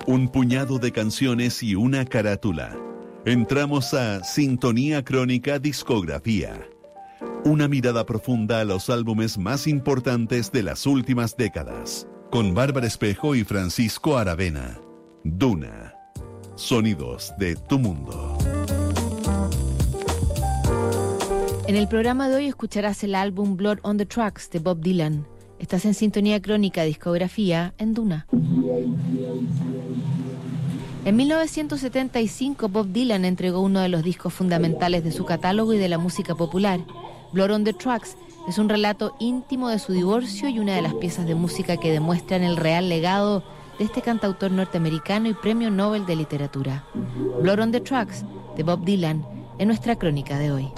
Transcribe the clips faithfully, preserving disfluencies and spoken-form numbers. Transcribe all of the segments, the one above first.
Un puñado de canciones y una carátula. Entramos a Sintonía Crónica Discografía. Una mirada profunda a los álbumes más importantes de las últimas décadas. Con Bárbara Espejo y Francisco Aravena. Duna. Sonidos de tu mundo. En el programa de hoy escucharás el álbum Blood on the Tracks de Bob Dylan. Estás en Sintonía Crónica Discografía en Duna. En mil novecientos setenta y cinco, Bob Dylan entregó uno de los discos fundamentales de su catálogo y de la música popular. Blood on the Tracks es un relato íntimo de su divorcio y una de las piezas de música que demuestran el real legado de este cantautor norteamericano y premio Nobel de Literatura. Blood on the Tracks de Bob Dylan en nuestra crónica de hoy.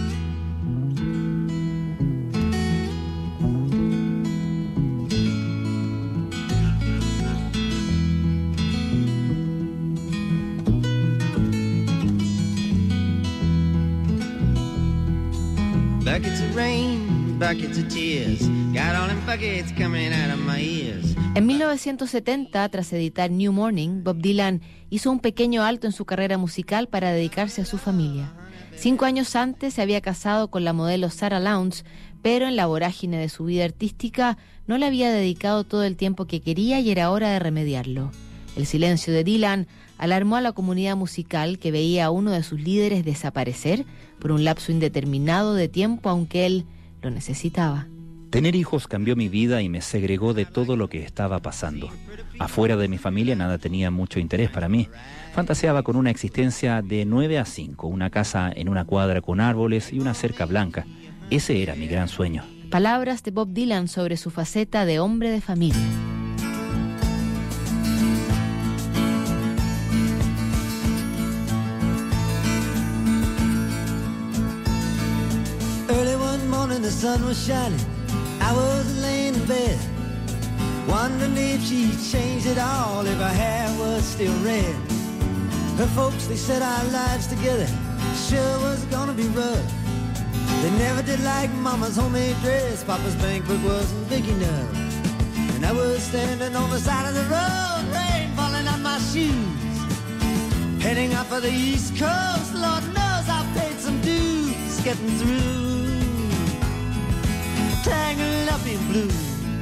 Buckets of rain, buckets of tears, got all them buckets coming out of my ears. En mil novecientos setenta, tras editar New Morning, Bob Dylan hizo un pequeño alto en su carrera musical para dedicarse a su familia. Cinco años antes se había casado con la modelo Sarah Lowndes, pero en la vorágine de su vida artística no le había dedicado todo el tiempo que quería y era hora de remediarlo. El silencio de Dylan alarmó a la comunidad musical, que veía a uno de sus líderes desaparecer por un lapso indeterminado de tiempo, aunque él lo necesitaba. Tener hijos cambió mi vida y me segregó de todo lo que estaba pasando. Afuera de mi familia nada tenía mucho interés para mí. Fantaseaba con una existencia de nueve a cinco, una casa en una cuadra con árboles y una cerca blanca. Ese era mi gran sueño. Palabras de Bob Dylan sobre su faceta de hombre de familia. Early one morning the sun was shining, I was laying in bed, wondering if she'd changed it all, if her hair was still red. Her folks, they said our lives together sure was gonna be rough. They never did like Mama's homemade dress, Papa's bankbook wasn't big enough. And I was standing on the side of the road, rain falling on my shoes, heading up for the East Coast. Lord knows I paid some dues getting through, tangled up in blue.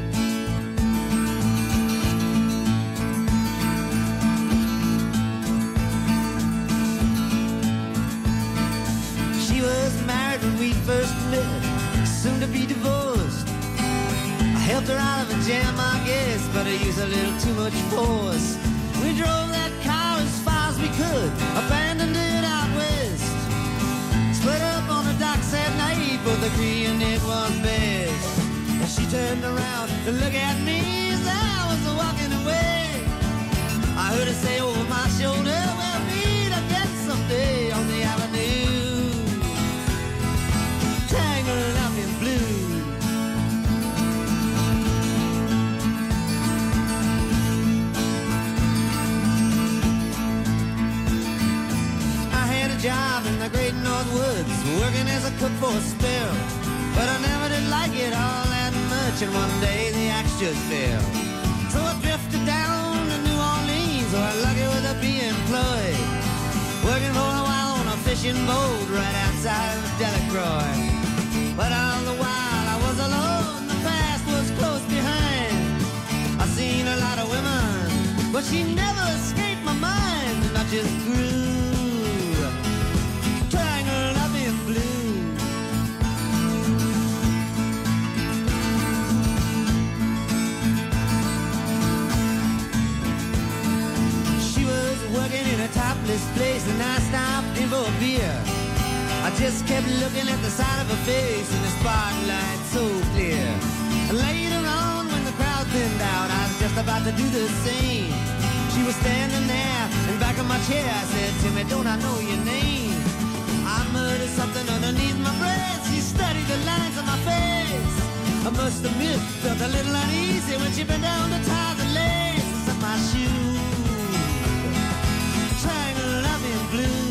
She was married when we first met, soon to be divorced. I helped her out of a jam, I guess, but I used a little too much force. We drove that car as far as we could, abandoned it out west. Split up on the docks at night, both agreeing it was best. And she turned around to look at me as I was walking away. I heard her say over my shoulder, we'll meet again someday on the avenue, tangled up in blue. I had a job in the great North Woods, working as a cook for a spell, but I never did like it all that much, and one day the axe just fell. So I drifted down to New Orleans, where I'm lucky with a be employed, working for a while on a fishing boat right outside of Delacroix. But all the while I was alone, the past was close behind. I seen a lot of women, but she never escaped my mind, and I just grew tangled up in blue. She was working in a topless place, and I stopped in for a beer. I just kept looking at the side of her face in the spotlight so clear. Later on, when the crowd thinned out, I was just about to do the same. She was standing there in back of my chair. I said, Timmy, don't I know your name? I muttered something underneath my breath. She studied the lines on my face. I must admit, felt a little uneasy when she bent down to tie the laces of my shoes, tangled up in blue.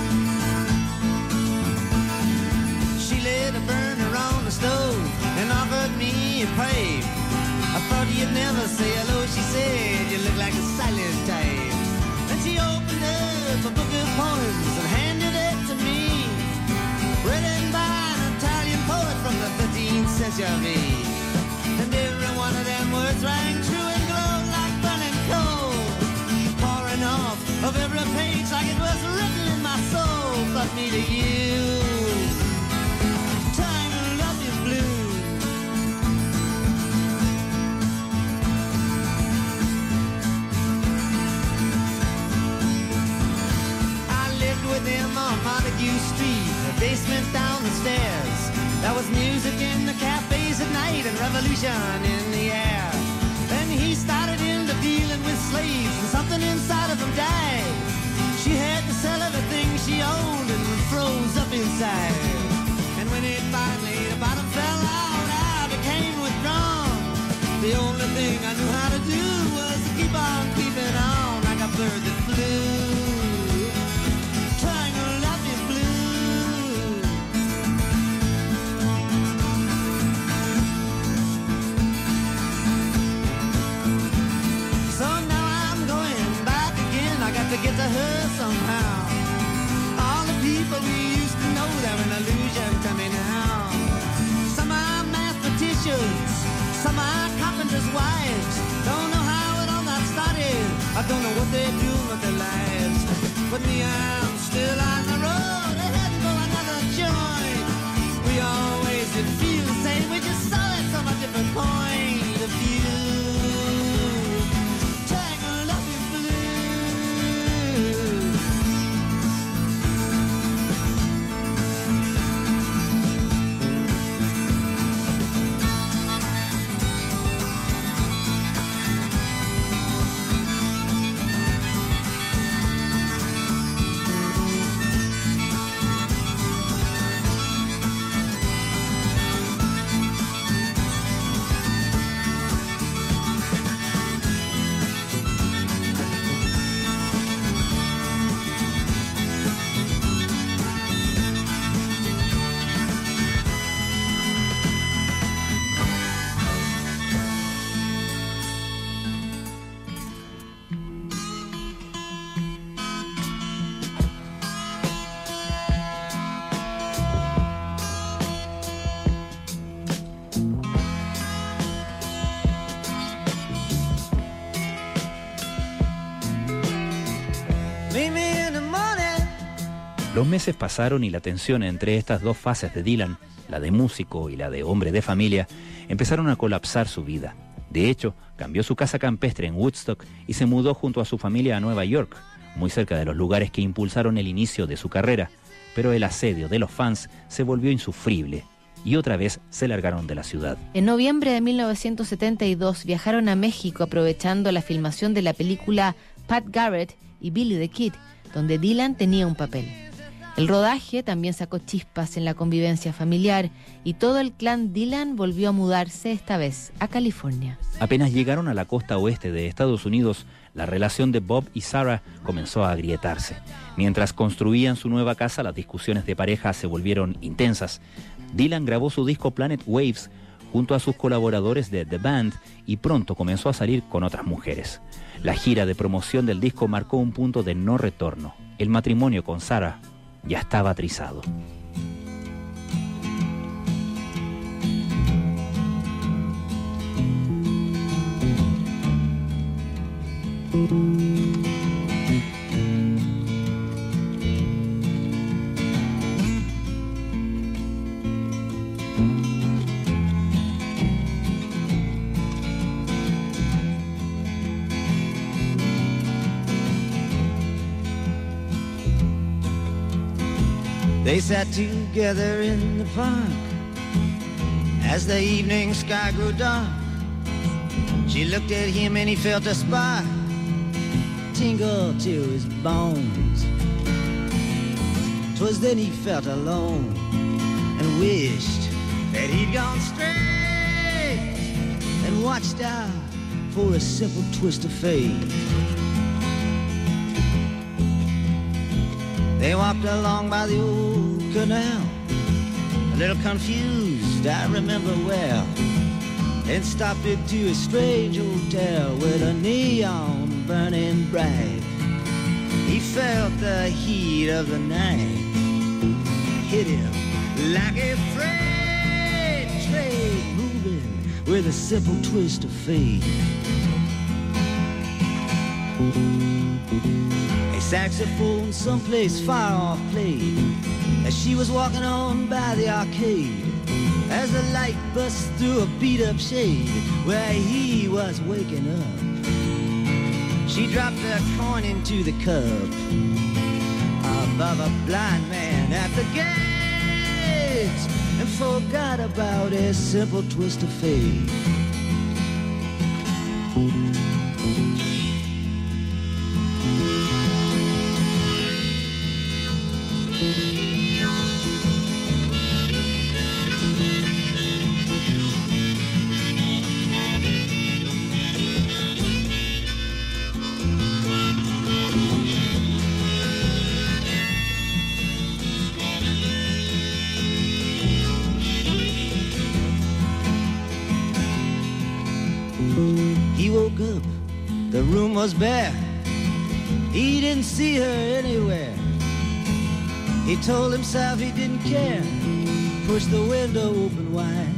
She lit a burner on the stove and offered you prayed. I thought you'd never say hello, she said. You look like a silent type. And she opened up a book of poems and handed it to me, written by an Italian poet from the thirteenth century. And every one of them words rang true and glowed like burning coal, pouring off of every page like it was written in my soul. But me to you, tangled up in blue. I lived with him on Montague Street, a basement down the stairs. There was music in the cafes at night and revolution in the air. Then he started into dealing with slaves and something inside of him died. She had to sell everything she owned and froze up inside. And when it finally, the bottom fell out, I became withdrawn. The only thing I knew how to do was to keep on keeping on like a bird that flew. Tangled up in blue. To get to her somehow. All the people we used to know, they're an illusion to me now. Some are mathematicians, some are carpenters' wives. Don't know how it all got started, I don't know what they're doing with their lives. But me, I'm still on the road, heading for another joint. We always did feel the same, we just saw it from a different point of view. Los meses pasaron y la tensión entre estas dos fases de Dylan, la de músico y la de hombre de familia, empezaron a colapsar su vida. De hecho, cambió su casa campestre en Woodstock y se mudó junto a su familia a Nueva York, muy cerca de los lugares que impulsaron el inicio de su carrera. Pero el asedio de los fans se volvió insufrible y otra vez se largaron de la ciudad. En noviembre de mil novecientos setenta y dos viajaron a México aprovechando la filmación de la película Pat Garrett y Billy the Kid, donde Dylan tenía un papel. El rodaje también sacó chispas en la convivencia familiar y todo el clan Dylan volvió a mudarse, esta vez a California. Apenas llegaron a la costa oeste de Estados Unidos, la relación de Bob y Sarah comenzó a agrietarse. Mientras construían su nueva casa, las discusiones de pareja se volvieron intensas. Dylan grabó su disco Planet Waves junto a sus colaboradores de The Band y pronto comenzó a salir con otras mujeres. La gira de promoción del disco marcó un punto de no retorno. El matrimonio con Sarah ya estaba trizado. They sat together in the park as the evening sky grew dark. She looked at him and he felt a spark tingle to his bones. 'Twas then he felt alone and wished that he'd gone straight and watched out for a simple twist of fate. They walked along by the old canal, a little confused, I remember well. and stopped into a strange hotel with a neon burning bright. He felt the heat of the night hit him like a freight train moving with a simple twist of fate. A saxophone someplace far off played as she was walking on by the arcade, as the light bust through a beat-up shade where he was waking up. She dropped a coin into the cup above a blind man at the gate and forgot about a simple twist of fate. He woke up, the room was bare. He didn't see her anywhere. He told himself he didn't care, pushed the window open wide,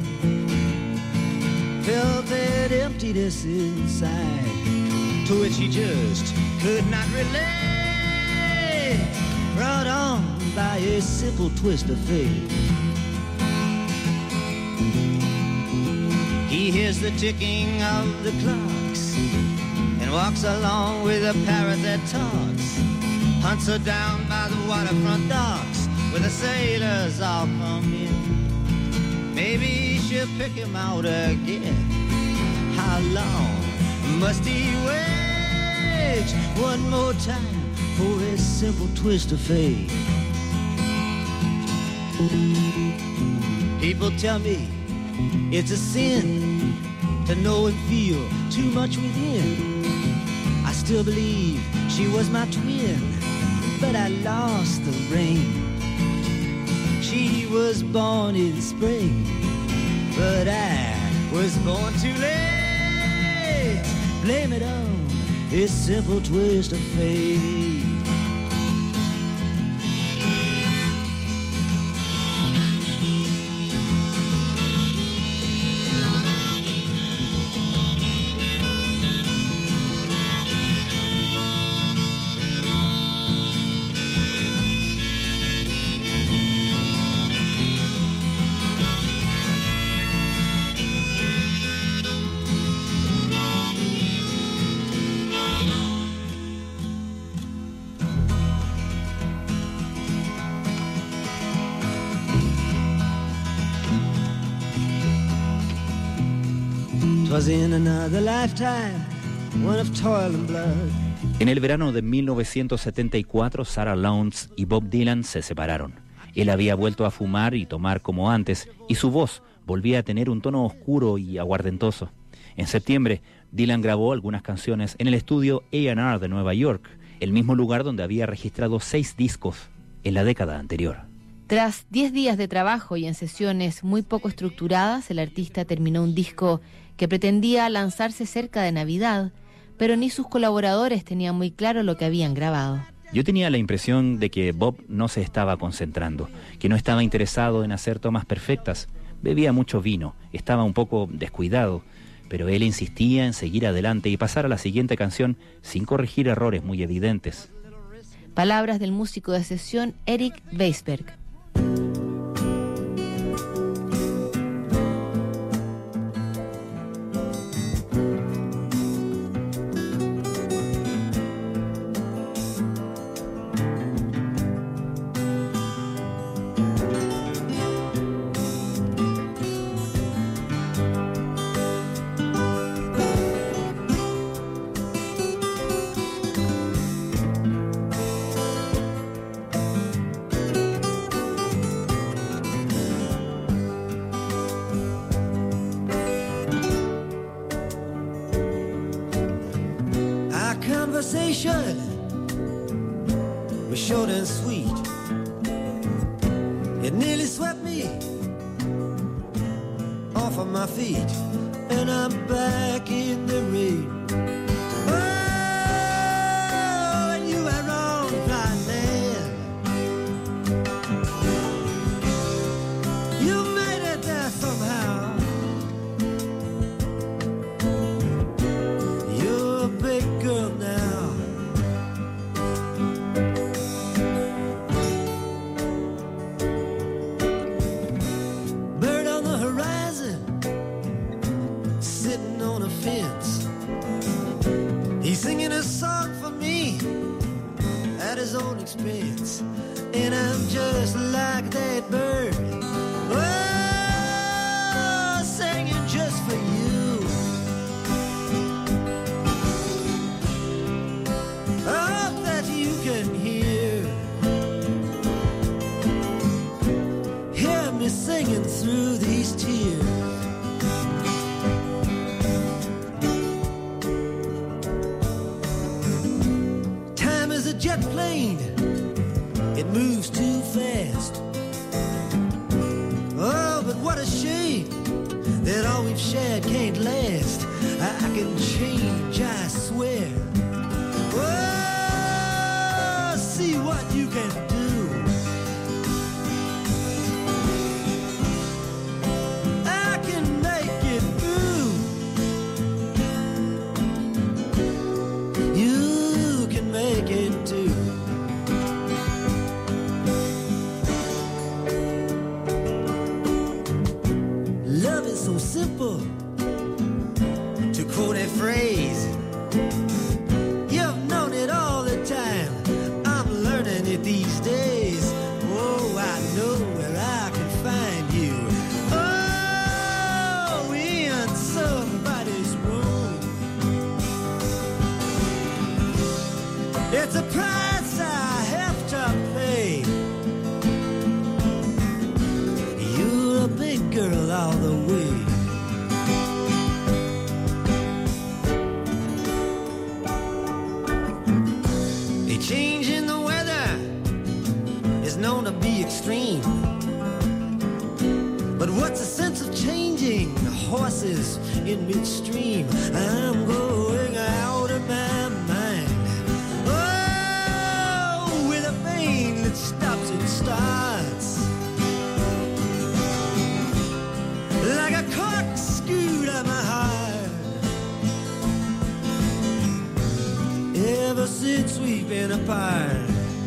felt that emptiness inside, to which he just could not relate, brought on by a simple twist of fate. He hears the ticking of the clocks and walks along with a parrot that talks, hunts her down by the waterfront docks where the sailors all come in. Maybe she'll pick him out again. How long must he wait one more time for a simple twist of fate? People tell me it's a sin to know and feel too much within. I still believe she was my twin, but I lost the ring. She was born in spring, but I was born too late. Blame it on this simple twist of fate. En el verano de mil novecientos setenta y cuatro, Sarah Lowndes y Bob Dylan se separaron. Él había vuelto a fumar y tomar como antes, y su voz volvía a tener un tono oscuro y aguardentoso. En septiembre, Dylan grabó algunas canciones en el estudio A and R de Nueva York, el mismo lugar donde había registrado seis discos en la década anterior. Tras diez días de trabajo y en sesiones muy poco estructuradas, el artista terminó un disco que pretendía lanzarse cerca de Navidad, pero ni sus colaboradores tenían muy claro lo que habían grabado. Yo tenía la impresión de que Bob no se estaba concentrando, que no estaba interesado en hacer tomas perfectas. Bebía mucho vino, estaba un poco descuidado, pero él insistía en seguir adelante y pasar a la siguiente canción sin corregir errores muy evidentes. Palabras del músico de sesión Eric Weisberg. Conversation was short and sweet. It nearly swept me off of my feet. and I'm back in the rain. Oh, and you were wrong, blind man. You made it there somehow. You're a big girl now. Bird on the horizon, sitting on a fence. He's singing a song for me at his own expense. And I'm just like that bird, oh, singing just for you. I hope that you can hear, hear me singing through these tears. Time is a jet plane, it moves too fast. Oh, but what a shame that all we've shared can't last. I, I can change, I swear. Oh, see what you can do. I can make it through. You can make it too. Love is so simple, to quote a phrase. You've known it all the time, I'm learning it these days. Oh, I know where I can find you. Oh, in somebody's room. It's a price I have to pay. You're a big girl all the way. A change in the weather is known to be extreme. But what's the sense of changing horses in midstream? I'm going out of my mind. Oh, with a pain that stops and starts, like a corkscrew to my heart. Ever since we've been apart.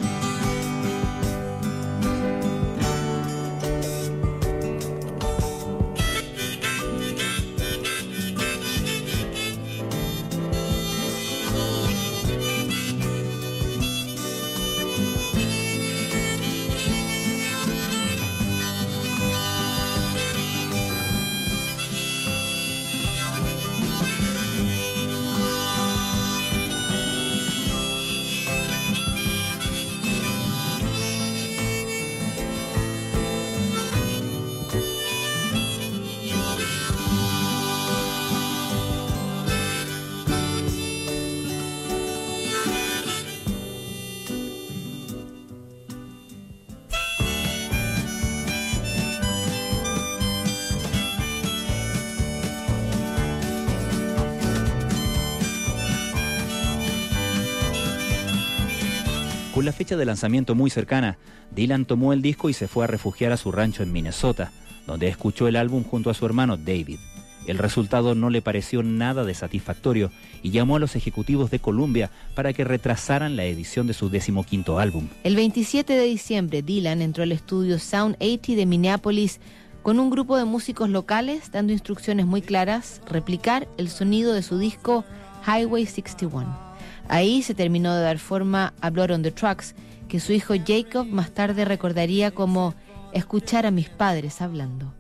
Con la fecha de lanzamiento muy cercana, Dylan tomó el disco y se fue a refugiar a su rancho en Minnesota, donde escuchó el álbum junto a su hermano David. El resultado no le pareció nada de satisfactorio y llamó a los ejecutivos de Columbia para que retrasaran la edición de su decimoquinto álbum. El veintisiete de diciembre, Dylan entró al estudio Sound ochenta de Minneapolis con un grupo de músicos locales, dando instrucciones muy claras: replicar el sonido de su disco Highway sesenta y uno. Ahí se terminó de dar forma a Blood on the Tracks, que su hijo Jacob más tarde recordaría como escuchar a mis padres hablando.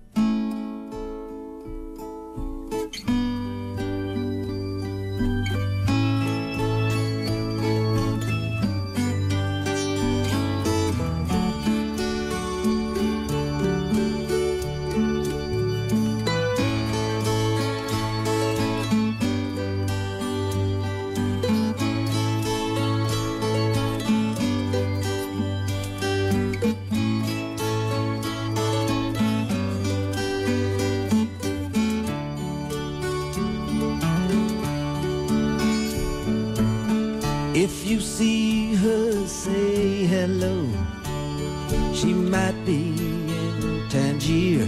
you see her, say hello. She might be in Tangier.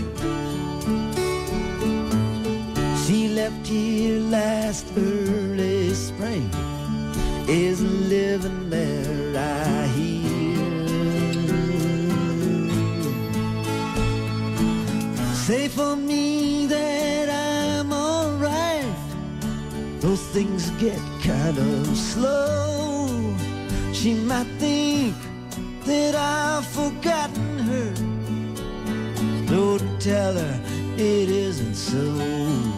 She left here last early spring, is living there, I hear. Say for me that I'm alright, those things get kind of slow. She might think that I've forgotten her. Don't tell her it isn't so.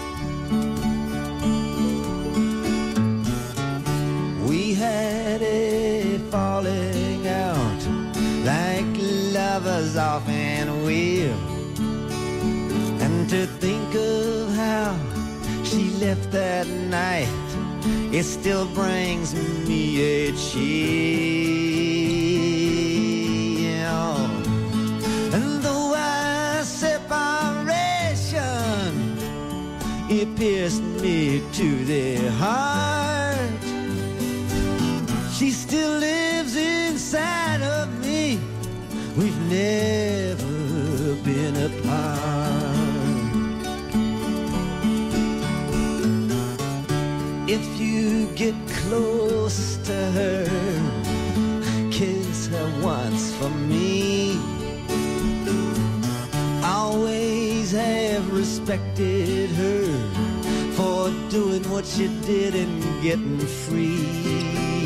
We had a falling out like lovers often will. And to think of how she left that night, it still brings me a chill. And though our separation, it pierced me to the heart, she still lives inside of me. We've never been apart. If you get close to her, kiss her once for me. Always have respected her for doing what she did and getting free.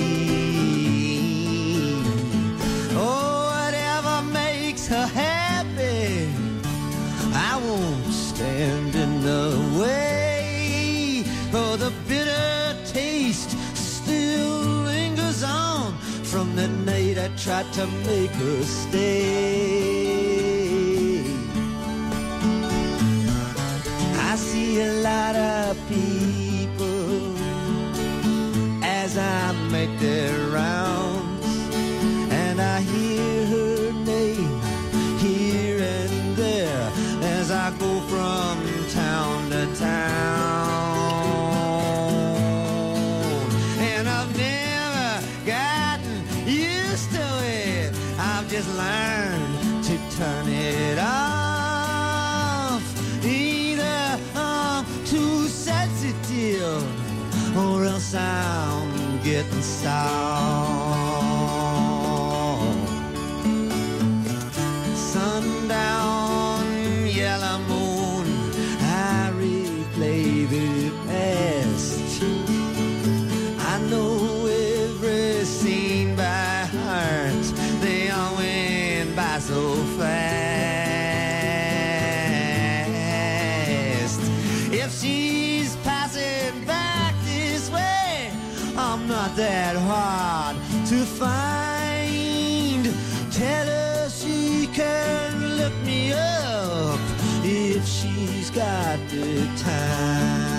Oh, whatever makes her happy, I won't stand in the way. For the bitter taste still lingers on from the night I tried to make her stay. I see a lot of people as I make their rounds, and I hear her name here and there as I go from town to town. Just learn to turn it off. Either I'm too sensitive or else I'm getting soft. Sundown, yellow moon, I replay the past. I know every scene by heart. They all went by so fast. If she's passing back this way, I'm not that hard to find. Tell her she can look me up if she's got the time.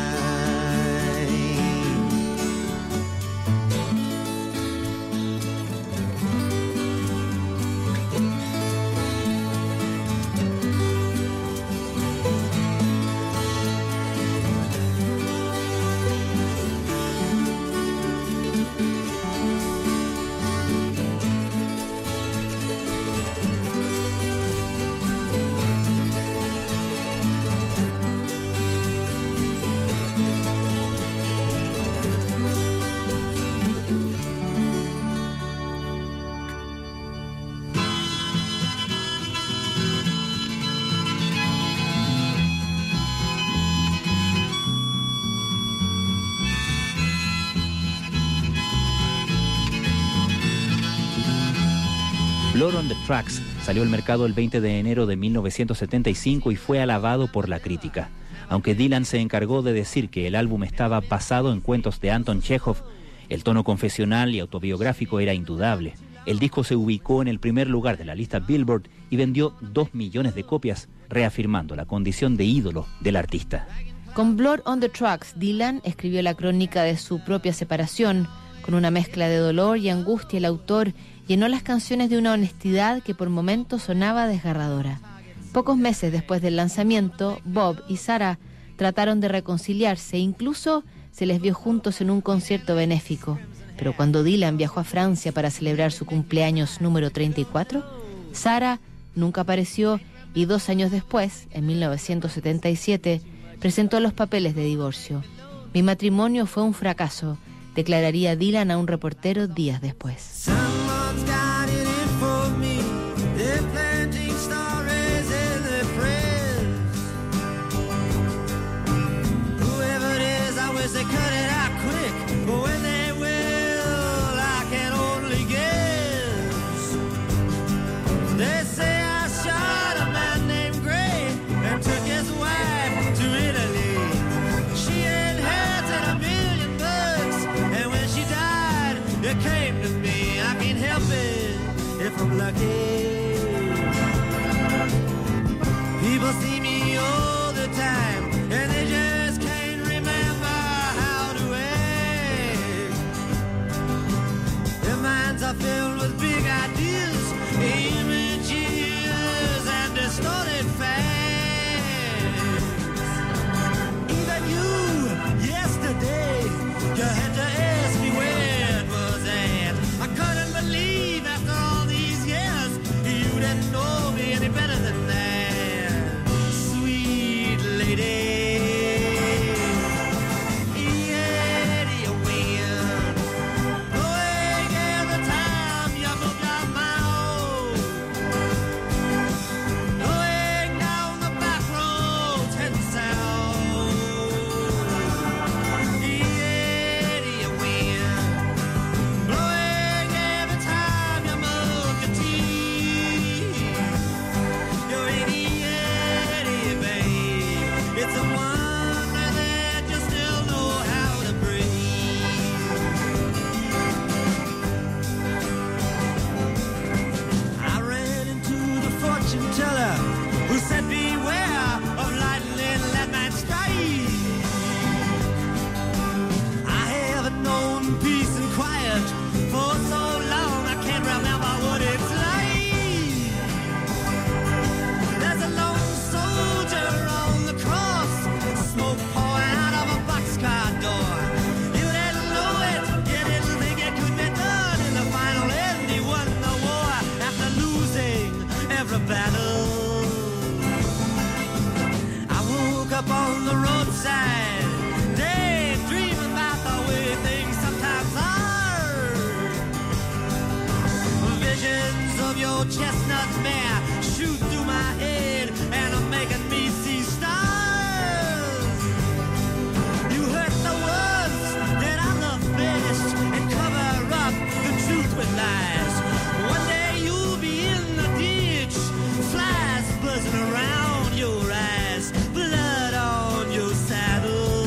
Blood on the Tracks salió al mercado el veinte de enero de mil novecientos setenta y cinco y fue alabado por la crítica. Aunque Dylan se encargó de decir que el álbum estaba basado en cuentos de Anton Chekhov, el tono confesional y autobiográfico era indudable. El disco se ubicó en el primer lugar de la lista Billboard y vendió dos millones de copias, reafirmando la condición de ídolo del artista. Con Blood on the Tracks, Dylan escribió la crónica de su propia separación. Con una mezcla de dolor y angustia, el autor llenó las canciones de una honestidad que por momentos sonaba desgarradora. Pocos meses después del lanzamiento, Bob y Sarah trataron de reconciliarse e incluso se les vio juntos en un concierto benéfico. Pero cuando Dylan viajó a Francia para celebrar su cumpleaños número treinta y cuatro, Sarah nunca apareció y dos años después, en mil novecientos setenta y siete, presentó los papeles de divorcio. Mi matrimonio fue un fracaso, declararía Dylan a un reportero días después. I'm lucky. People see me all the time and they just can't remember how to act. Their minds are filled with big ideas, images and distorted facts. Even you, yesterday, you had to ask me where it was at. I couldn't believe after all these years you didn't know me any better than that, sweet lady. Eddie wind, blowing every time you move your mouth, blowing down the back roads heading south. Eddie wind, blowing every time you move your teeth. You're Eddie, Eddie, babe. It's a wonder that you still know how to breathe. I ran into the fortune teller who said, beware of lightning, let man strike. I haven't known peace and quiet for so long I can't remember what it's like. There's a lone soldier on the cross, smoke pouring out of a boxcar door. You didn't know it, you didn't think it could be done. In the final end, he won the war after losing every battle. I woke up on the roadside, daydreaming about the way things sometimes are. Visions of your chestnut mare shoot through my head and are making me see stars. You hurt the ones that I love best and cover up the truth with lies. One day you'll be in the ditch, flies buzzing around your eyes, blood on your saddle.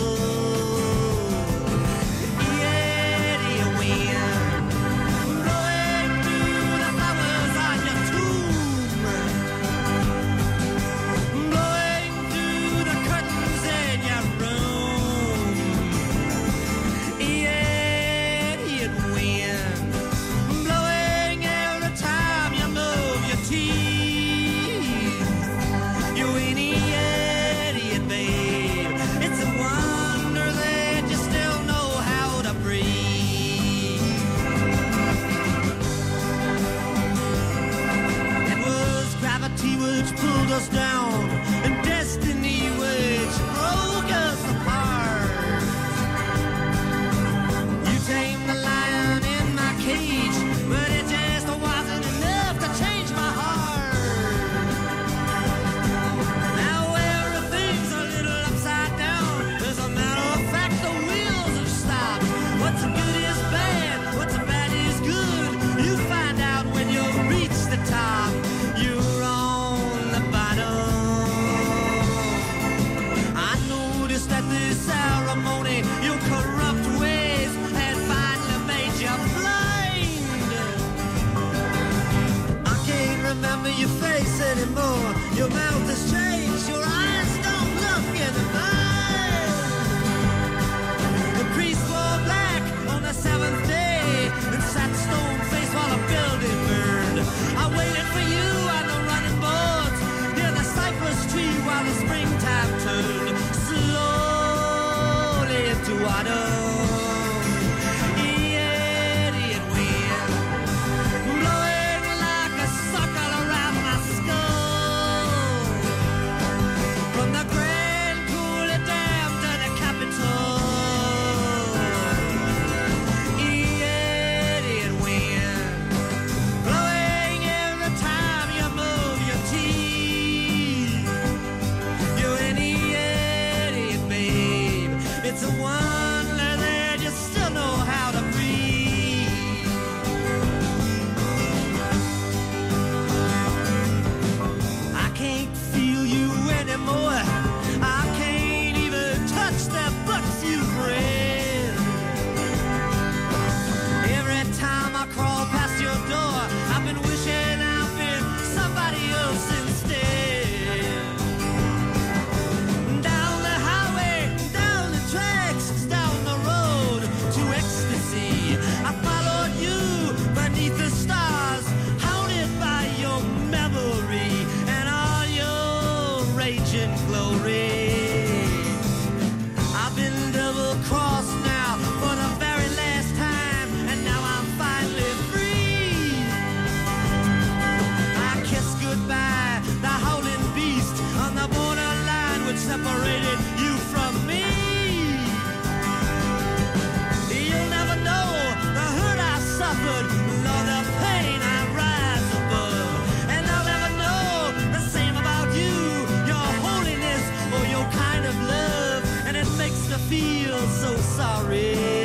in glory. I've been double-crossed now for the very last time, and now I'm finally free. I kiss goodbye the howling beast on the borderline which separated you from me. You'll never know the hurt I suffered, nor the pain I rise above. And I'll never know the same about you, your holiness or your kind of love. And it makes me feel so sorry.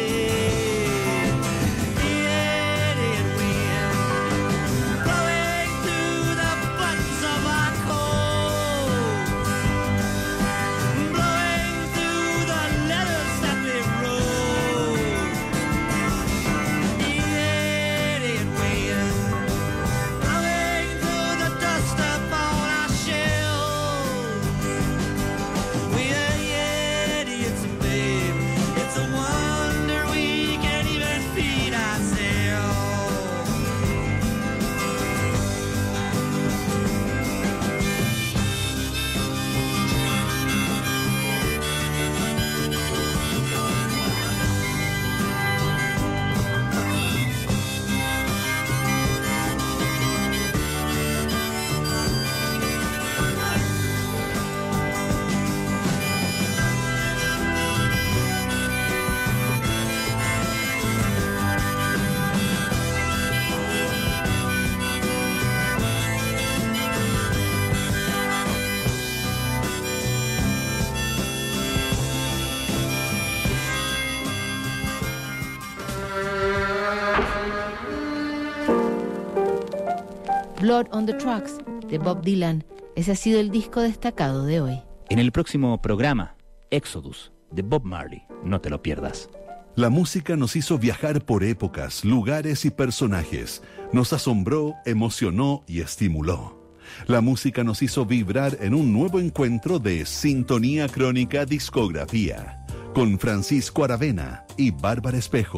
Blood on the Tracks, de Bob Dylan. Ese ha sido el disco destacado de hoy. En el próximo programa, Exodus, de Bob Marley. No te lo pierdas. La música nos hizo viajar por épocas, lugares y personajes. Nos asombró, emocionó y estimuló. La música nos hizo vibrar en un nuevo encuentro de Sintonía Crónica Discografía, con Francisco Aravena y Bárbara Espejo.